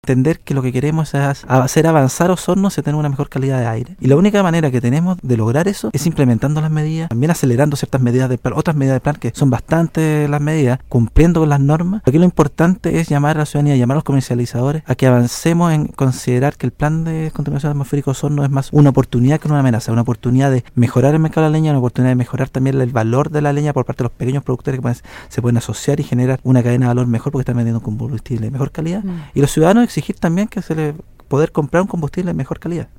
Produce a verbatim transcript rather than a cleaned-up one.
entender que lo que queremos es hacer avanzar Osorno hacia tener una mejor calidad de aire. Y la única manera que tenemos de lograr eso es implementando las medidas, también acelerando ciertas medidas del plan, otras medidas del plan que son bastante las medidas, cumpliendo con las normas. Aquí lo importante es llamar a la ciudadanía, llamar a los comercializadores a que avancemos en considerar que el plan de contaminación atmosférica de Osorno es más una oportunidad que una amenaza, una oportunidad de mejorar el mercado de la leña, una oportunidad de mejorar también el valor de la leña por parte de los pequeños productores que pueden, se pueden asociar y generar una cadena de valor mejor porque están vendiendo combustible de mejor calidad. Mm. Y los ciudadanos exigir también que se les poder comprar un combustible de mejor calidad.